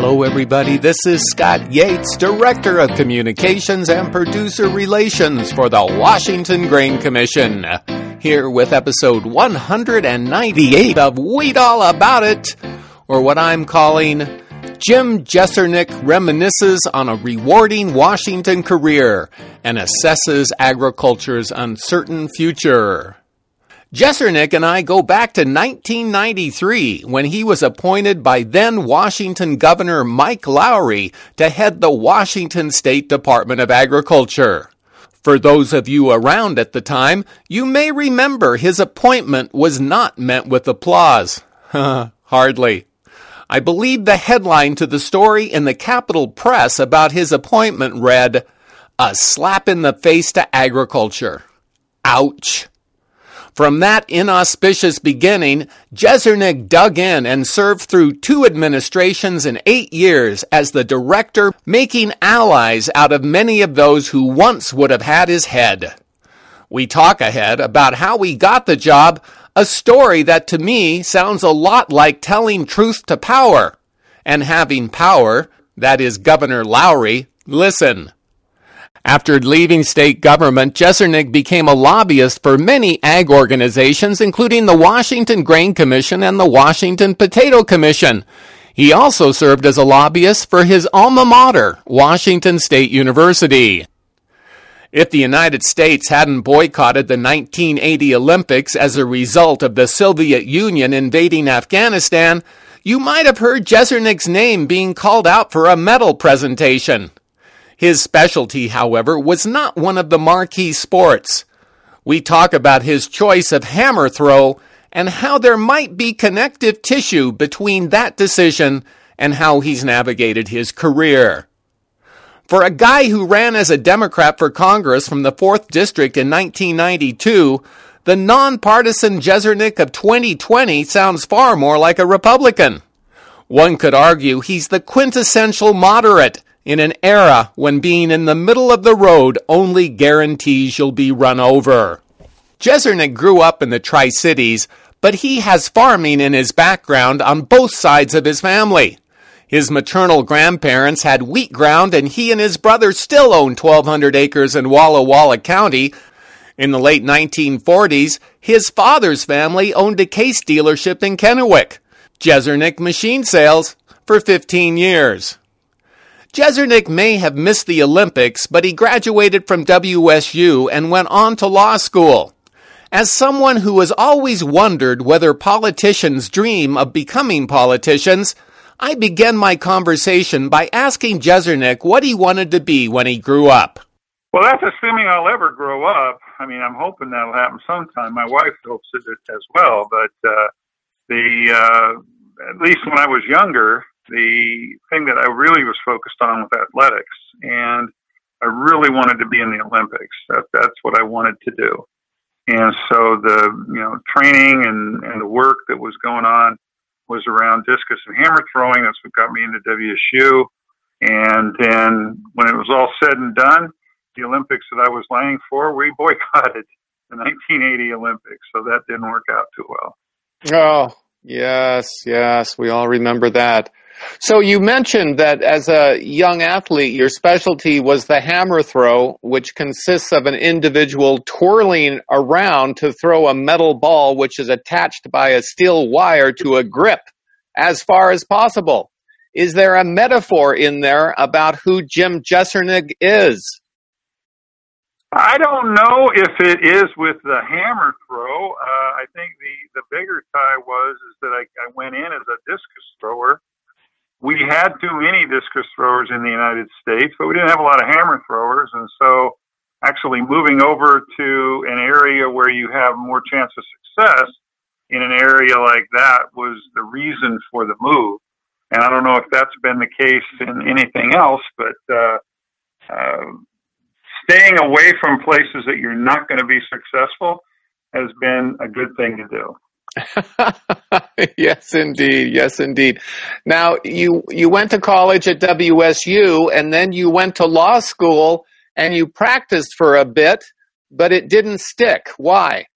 Hello, everybody. This is Scott Yates, Director of Communications and Producer Relations for the Washington Grain Commission, here with episode 198 of Wheat All About It, or what I'm calling Jim Jesernik Reminisces on a Rewarding Washington Career and Assesses Agriculture's Uncertain Future. Jesernik and I go back to 1993 when he was appointed by then Washington Governor Mike Lowry to head the Washington State Department of Agriculture. For those of you around at the time, you may remember his appointment was not met with applause. Hardly. I believe the headline to the story in the Capitol Press about his appointment read, "A slap in the face to agriculture." Ouch. From that inauspicious beginning, Jesernik dug in and served through 2 administrations in 8 years as the director, making allies out of many of those who once would have had his head. We talk ahead about how he got the job, a story that to me sounds a lot like telling truth to power. And having power, that is Governor Lowry, listen. After leaving state government, Jesernik became a lobbyist for many ag organizations, including the Washington Grain Commission and the Washington Potato Commission. He also served as a lobbyist for his alma mater, Washington State University. If the United States hadn't boycotted the 1980 Olympics as a result of the Soviet Union invading Afghanistan, you might have heard Jesernik's name being called out for a medal presentation. His specialty, however, was not one of the marquee sports. We talk about his choice of hammer throw and how there might be connective tissue between that decision and how he's navigated his career. For a guy who ran as a Democrat for Congress from the 4th District in 1992, the nonpartisan Jesernik of 2020 sounds far more like a Republican. One could argue he's the quintessential moderate in an era when being in the middle of the road only guarantees you'll be run over. Jesernik grew up in the Tri-Cities, but he has farming in his background on both sides of his family. His maternal grandparents had wheat ground, and he and his brother still own 1,200 acres in Walla Walla County. In the late 1940s, his father's family owned a case dealership in Kennewick, Jesernik Machine Sales, for 15 years. Jesernik may have missed the Olympics, but he graduated from WSU and went on to law school. As someone who has always wondered whether politicians dream of becoming politicians, I began my conversation by asking Jesernik what he wanted to be when he grew up. Well, that's assuming I'll ever grow up. I mean, I'm hoping that'll happen sometime. My wife hopes it as well, but at least when I was younger, the thing that I really was focused on was athletics, and I really wanted to be in the Olympics. That's what I wanted to do. And so the training and the work that was going on was around discus and hammer throwing. That's what got me into WSU. And then when it was all said and done, the Olympics that I was laying for, we boycotted the 1980 Olympics. So that didn't work out too well. Oh, yes, we all remember that. So you mentioned that as a young athlete, your specialty was the hammer throw, which consists of an individual twirling around to throw a metal ball which is attached by a steel wire to a grip as far as possible. Is there a metaphor in there about who Jim Jesernik is? I don't know if it is with the hammer throw. I think the bigger tie was that I went in as a discus thrower. We had too many discus throwers in the United States, but we didn't have a lot of hammer throwers. And so actually moving over to an area where you have more chance of success in an area like that was the reason for the move. And I don't know if that's been the case in anything else, but staying away from places that you're not going to be successful has been a good thing to do. Yes, indeed. Now, you went to college at WSU, and then you went to law school, and you practiced for a bit, but it didn't stick. Why?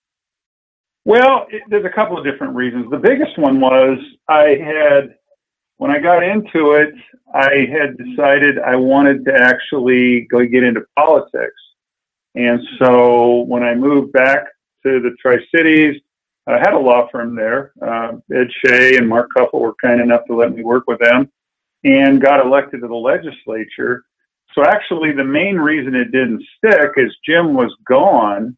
Well, there's a couple of different reasons. The biggest one was I had when I got into it, I had decided I wanted to actually go get into politics. And so when I moved back to the Tri-Cities, I had a law firm there. Ed Shea and Mark Kuffel were kind enough to let me work with them and got elected to the legislature. So actually the main reason it didn't stick is Jim was gone,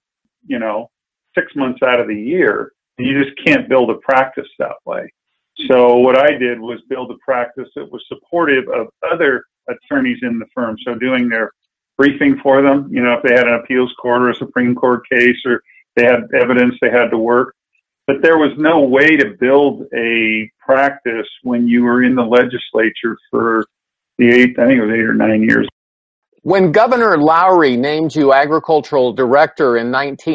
6 months out of the year. You just can't build a practice that way. So what I did was build a practice that was supportive of other attorneys in the firm. So doing their briefing for them, if they had an appeals court or a Supreme Court case or they had evidence they had to work. But there was no way to build a practice when you were in the legislature for I think it was 8 or 9 years. When Governor Lowry named you agricultural director in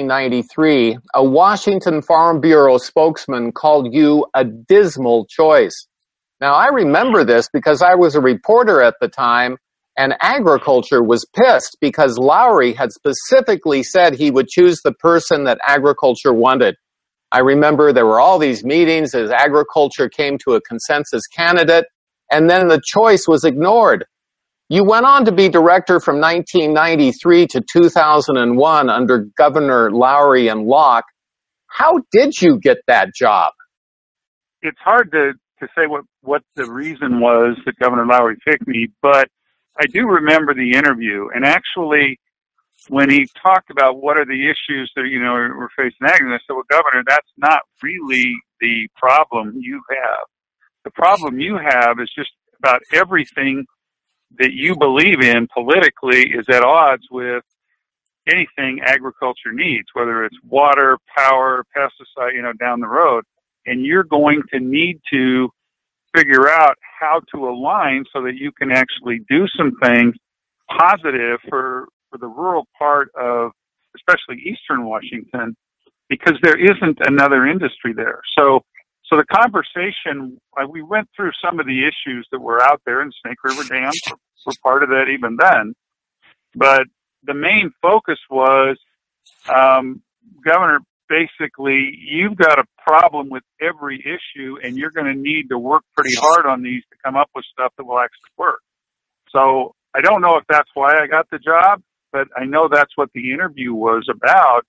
1993, a Washington Farm Bureau spokesman called you a dismal choice. Now, I remember this because I was a reporter at the time, and agriculture was pissed because Lowry had specifically said he would choose the person that agriculture wanted. I remember there were all these meetings as agriculture came to a consensus candidate, and then the choice was ignored. You went on to be director from 1993 to 2001 under Governor Lowry and Locke. How did you get that job? It's hard to say what the reason was that Governor Lowry picked me, but I do remember the interview. And actually, when he talked about what are the issues that, we're facing ag, and I said, well, Governor, that's not really the problem you have. The problem you have is just about everything that you believe in politically is at odds with anything agriculture needs, whether it's water, power, pesticide, down the road. And you're going to need to figure out how to align so that you can actually do some things positive for the rural part of especially Eastern Washington, because there isn't another industry there. So the conversation, we went through some of the issues that were out there, and Snake River Dam were part of that even then. But the main focus was, Governor, basically, you've got a problem with every issue, and you're going to need to work pretty hard on these to come up with stuff that will actually work. So I don't know if that's why I got the job, but I know that's what the interview was about,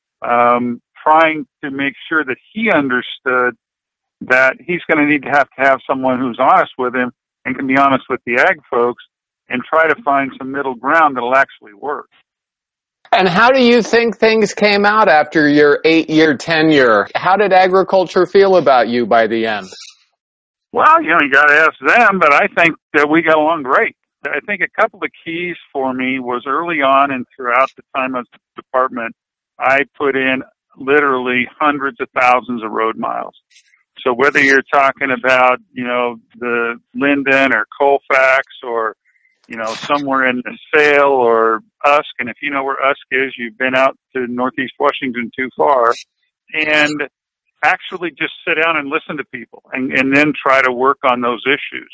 trying to make sure that he understood that he's going to need to have someone who's honest with him and can be honest with the ag folks and try to find some middle ground that'll actually work. And how do you think things came out after your 8-year tenure? How did agriculture feel about you by the end? Well, you got to ask them, but I think that we got along great. I think a couple of keys for me was early on and throughout the time of the department, I put in literally hundreds of thousands of road miles. So whether you're talking about, the Linden or Colfax or, somewhere in the Sale or Usk, and if you know where Usk is, you've been out to Northeast Washington too far, and actually just sit down and listen to people and then try to work on those issues.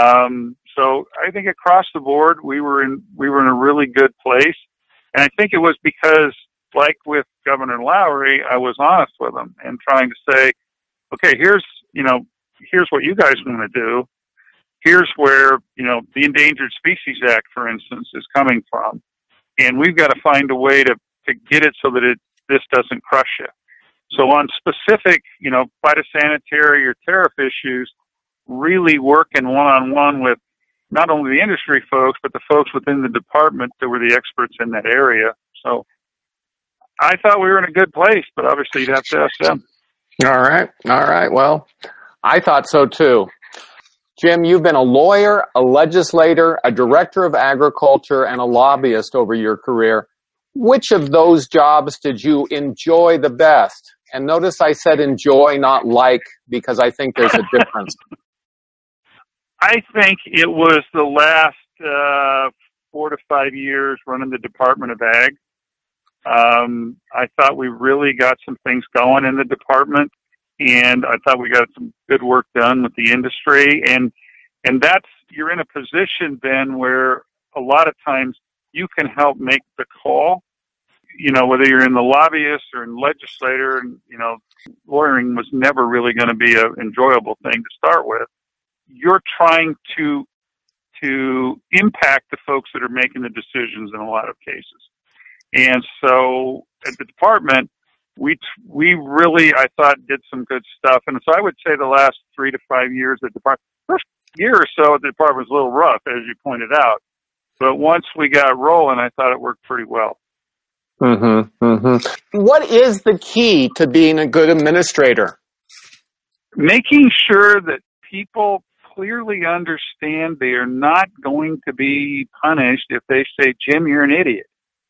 So I think across the board, we were in a really good place. And I think it was because, like with Governor Lowry, I was honest with him and trying to say, okay, here's what you guys want to do. Here's where, the Endangered Species Act, for instance, is coming from. And we've got to find a way to get it so that this doesn't crush you. So on specific, phytosanitary or tariff issues, really working one-on-one with not only the industry folks, but the folks within the department that were the experts in that area. So I thought we were in a good place, but obviously you'd have to ask them. All right. Well, I thought so too. Jim, you've been a lawyer, a legislator, a director of agriculture, and a lobbyist over your career. Which of those jobs did you enjoy the best? And notice I said enjoy, not like, because I think there's a difference. I think it was the last 4 to 5 years running the Department of Ag. I thought we really got some things going in the department, and I thought we got some good work done with the industry. And that's, you're in a position then where a lot of times you can help make the call, whether you're in the lobbyist or in legislator, and, lawyering was never really going to be an enjoyable thing to start with. you're trying to impact the folks that are making the decisions in a lot of cases. And so at the department, we really, I thought, did some good stuff. And so I would say the last 3 to 5 years at the department, first year or so at the department was a little rough, as you pointed out. But once we got rolling, I thought it worked pretty well. Mm-hmm, mm-hmm. What is the key to being a good administrator? Making sure that people clearly understand they are not going to be punished if they say, Jim, you're an idiot.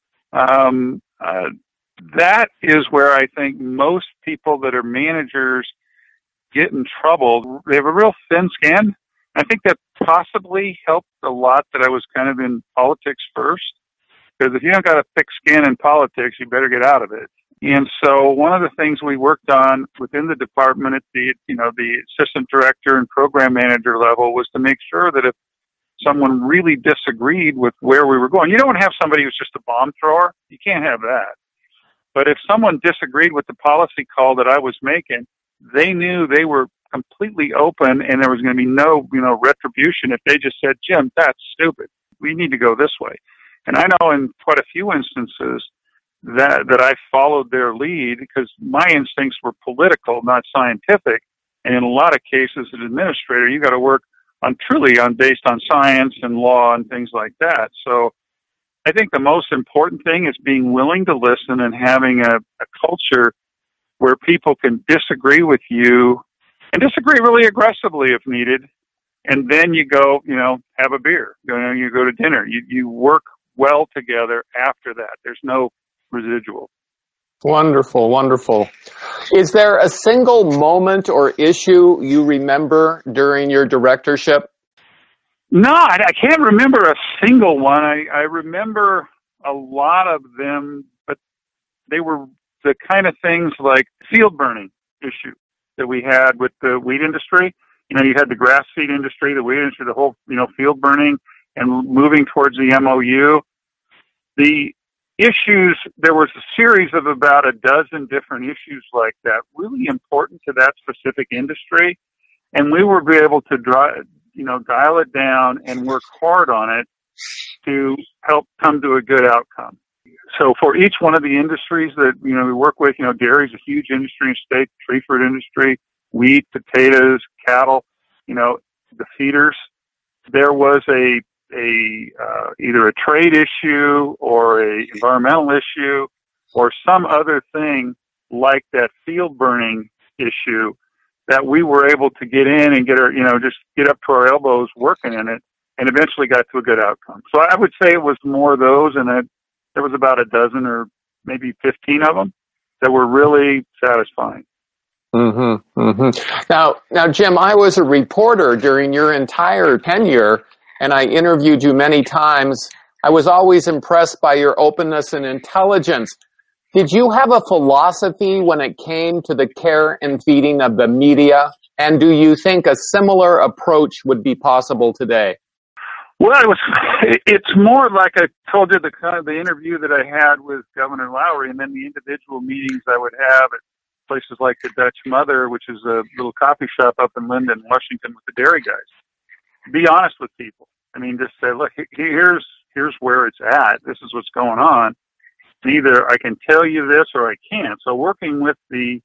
That is where I think most people that are managers get in trouble. They have a real thin skin. I think that possibly helped a lot that I was kind of in politics first, because if you don't got a thick skin in politics, you better get out of it. And so one of the things we worked on within the department at the assistant director and program manager level was to make sure that if someone really disagreed with where we were going, you don't have somebody who's just a bomb thrower. You can't have that. But if someone disagreed with the policy call that I was making, they knew they were completely open and there was going to be no, retribution if they just said, Jim, that's stupid. We need to go this way. And I know in quite a few instances that I followed their lead because my instincts were political, not scientific. And in a lot of cases, as an administrator, you got to work based on science and law and things like that. So I think the most important thing is being willing to listen and having a culture where people can disagree with you and disagree really aggressively if needed. And then you go, have a beer, you go to dinner, you work well together after that. There's no residual. Wonderful, wonderful. Is there a single moment or issue you remember during your directorship? No, I can't remember a single one. I remember a lot of them, but they were the kind of things like field burning issue that we had with the wheat industry. You had the grass seed industry, the wheat industry, the whole, field burning and moving towards the MOU. The issues, there was a series of about a dozen different issues like that, really important to that specific industry. And we were able to dial it down and work hard on it to help come to a good outcome. So for each one of the industries that, we work with, dairy is a huge industry in the state, tree fruit industry, wheat, potatoes, cattle, the feeders, there was either a trade issue or a environmental issue or some other thing like that field burning issue that we were able to get in and get up to our elbows working in it and eventually got to a good outcome. So I would say it was more of those, and that there was about a dozen or maybe 15 of them that were really satisfying. Mm-hmm, mm-hmm. Now, Jim, I was a reporter during your entire tenure, and I interviewed you many times. I was always impressed by your openness and intelligence. Did you have a philosophy when it came to the care and feeding of the media? And do you think a similar approach would be possible today? Well, it's more like I told you, the interview that I had with Governor Lowry, and then the individual meetings I would have at places like the Dutch Mother, which is a little coffee shop up in Linden, Washington, with the dairy guys. Be honest with people. Just say, look, here's where it's at. This is what's going on. Either I can tell you this or I can't. So working with the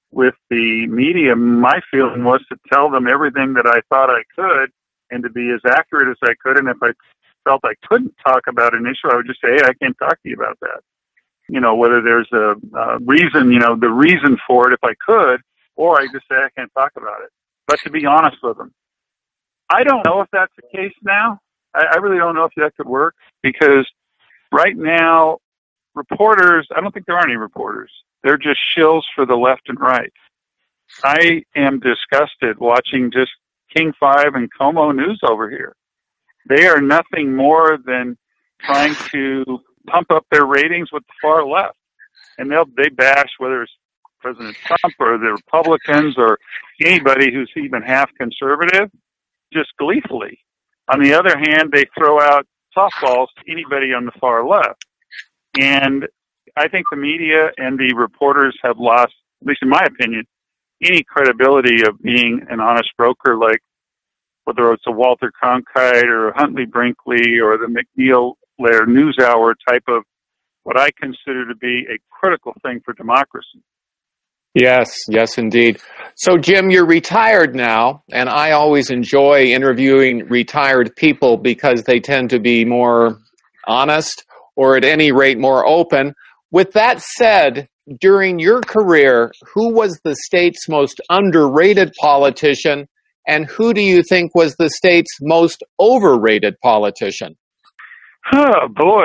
media, my feeling was to tell them everything that I thought I could and to be as accurate as I could. And if I felt I couldn't talk about an issue, I would just say, hey, I can't talk to you about that. Whether there's a reason, the reason for it if I could, or I just say I can't talk about it. But to be honest with them, I don't know if that's the case now. I really don't know if that could work, because right now, reporters, I don't think there are any reporters. They're just shills for the left and right. I am disgusted watching just King 5 and Como News over here. They are nothing more than trying to pump up their ratings with the far left. And they bash whether it's President Trump or the Republicans or anybody who's even half conservative, just gleefully. On the other hand, they throw out softballs to anybody on the far left. And I think the media and the reporters have lost, at least in my opinion, any credibility of being an honest broker like whether it's a Walter Cronkite or a Huntley Brinkley or the McNeil Lehrer NewsHour type of what I consider to be a critical thing for democracy. Yes, yes, indeed. So, Jim, you're retired now, and I always enjoy interviewing retired people because they tend to be more honest, or at any rate more open. With that said, during your career, who was the state's most underrated politician, and who do you think was the state's most overrated politician? Oh, boy.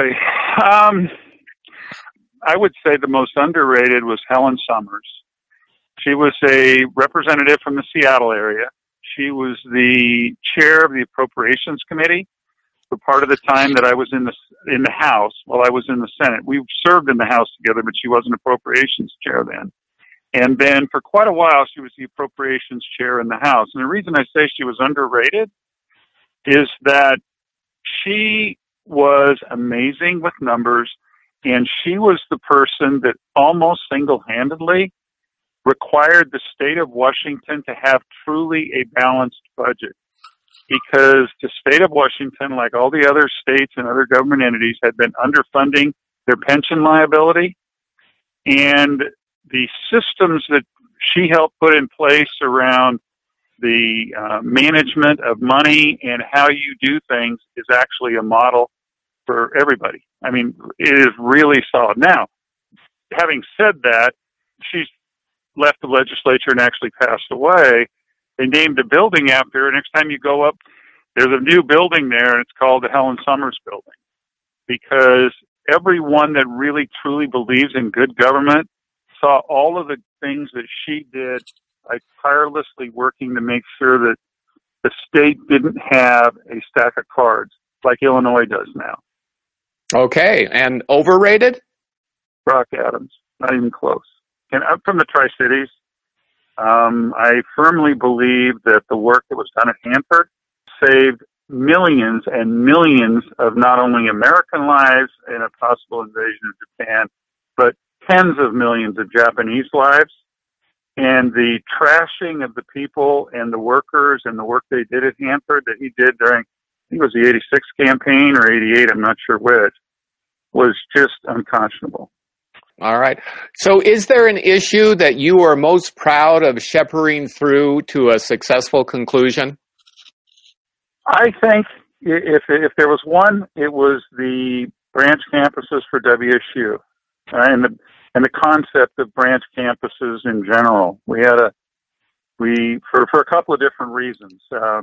I would say the most underrated was Helen Summers. She was a representative from the Seattle area. She was the chair of the Appropriations Committee for part of the time that I was in the House while I was in the Senate. We served in the House together, but she wasn't Appropriations chair then. And then for quite a while, she was the Appropriations chair in the House. And the reason I say she was underrated is that she was amazing with numbers, and she was the person that almost single-handedly required the state of Washington to have truly a balanced budget, because the state of Washington, like all the other states and other government entities, had been underfunding their pension liability, and the systems that she helped put in place around the management of money and how you do things is actually a model for everybody. I mean, it is really solid. Now, having said that, she's left the legislature and actually passed away. They named a building after her. Next time you go up, there's a new building there, and it's called the Helen Summers Building, because everyone that really truly believes in good government saw all of the things that she did, like tirelessly working to make sure that the state didn't have a stack of cards like Illinois does now. Okay, and overrated? Brock Adams, not even close. And I'm from the Tri-Cities. I firmly believe that the work that was done at Hanford saved millions and millions of not only American lives in a possible invasion of Japan, but tens of millions of Japanese lives. And the trashing of the people and the workers and the work they did at Hanford that he did during, I think it was the 86 campaign or 88, I'm not sure which, was just unconscionable. All right. So is there an issue that you are most proud of shepherding through to a successful conclusion? I think if there was one, it was the branch campuses for WSU and the concept of branch campuses in general. For a couple of different reasons. I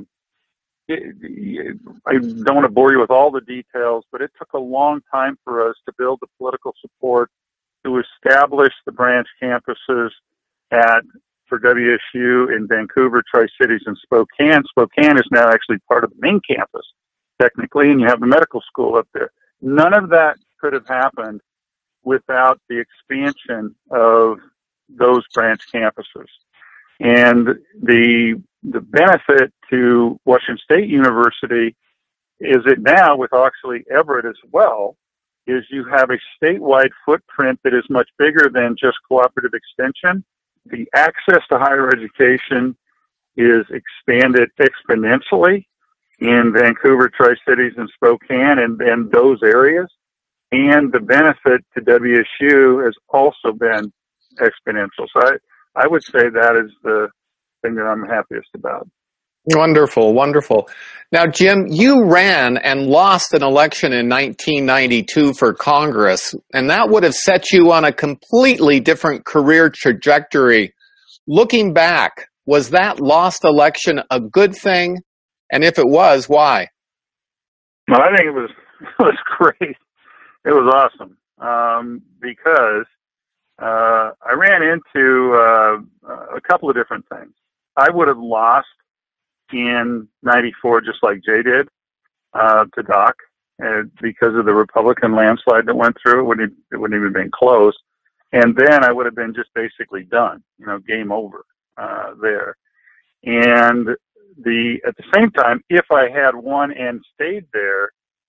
don't want to bore you with all the details, but it took a long time for us to build the political support to establish the branch campuses for WSU in Vancouver, Tri-Cities, and Spokane. Spokane is now actually part of the main campus, technically, and you have the medical school up there. None of that could have happened without the expansion of those branch campuses. And the benefit to Washington State University is that now, with Auxley Everett as well, is you have a statewide footprint that is much bigger than just cooperative extension. The access to higher education is expanded exponentially in Vancouver, Tri-Cities, and Spokane and those areas. And the benefit to WSU has also been exponential. So I would say that is the thing that I'm happiest about. Wonderful, wonderful. Now, Jim, you ran and lost an election in 1992 for Congress, and that would have set you on a completely different career trajectory. Looking back, was that lost election a good thing? And if it was, why? Well, I think it was great. It was awesome because I ran into a couple of different things. I would have lost in 94, just like Jay did, to Doc, because of the Republican landslide that went through. It wouldn't even been close. And then I would have been just basically done, game over there. And at the same time, if I had won and stayed there,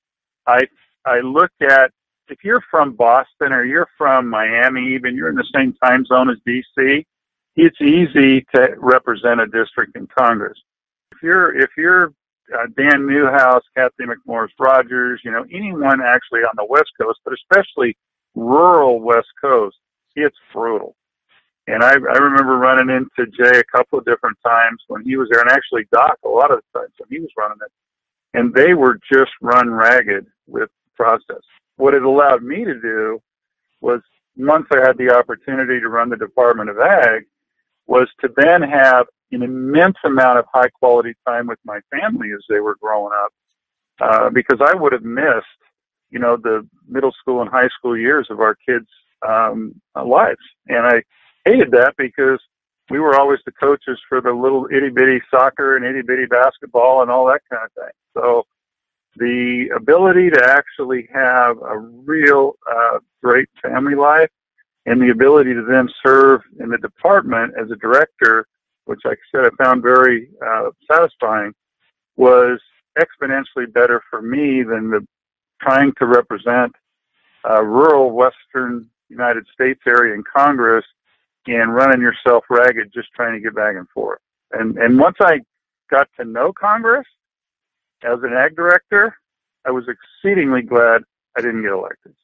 I looked at, if you're from Boston or you're from Miami, even you're in the same time zone as DC, it's easy to represent a district in Congress. If you're Dan Newhouse, Kathy McMorris Rogers, anyone actually on the West Coast, but especially rural West Coast, it's brutal. And I remember running into Jay a couple of different times when he was there, and actually Doc a lot of the times when he was running it. And they were just run ragged with the process. What it allowed me to do was, once I had the opportunity to run the Department of Ag, was to then have an immense amount of high quality time with my family as they were growing up, because I would have missed, the middle school and high school years of our kids' lives. And I hated that because we were always the coaches for the little itty bitty soccer and itty bitty basketball and all that kind of thing. So the ability to actually have a real great family life, and the ability to then serve in the department as a director, which, like I said, I found very satisfying, was exponentially better for me than the trying to represent rural Western United States area in Congress and running yourself ragged just trying to get back and forth. And once I got to know Congress as an ag director, I was exceedingly glad I didn't get elected.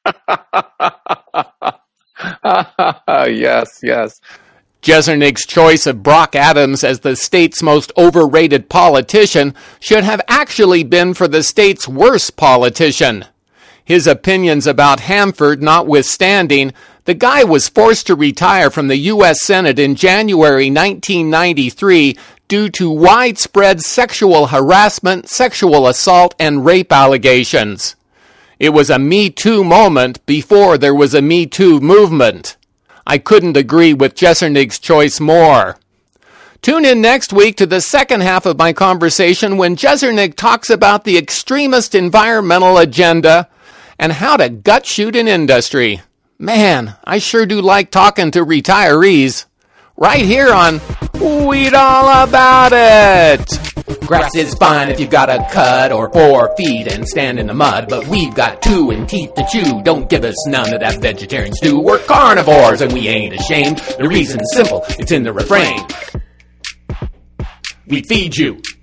Yes. Jezernig's choice of Brock Adams as the state's most overrated politician should have actually been for the state's worst politician. His opinions about Hanford notwithstanding, the guy was forced to retire from the U.S. Senate in January 1993 due to widespread sexual harassment, sexual assault, and rape allegations. It was a Me Too moment before there was a Me Too movement. I couldn't agree with Jezernig's choice more. Tune in next week to the second half of my conversation when Jezernig talks about the extremist environmental agenda and how to gut shoot an industry. Man, I sure do like talking to retirees. Right here on Weed All About It. Grass is fine if you've got a cut or 4 feet and stand in the mud, but we've got 2 and teeth to chew. Don't give us none of that vegetarian stew. We're carnivores and we ain't ashamed. The reason's simple, it's in the refrain. We feed you.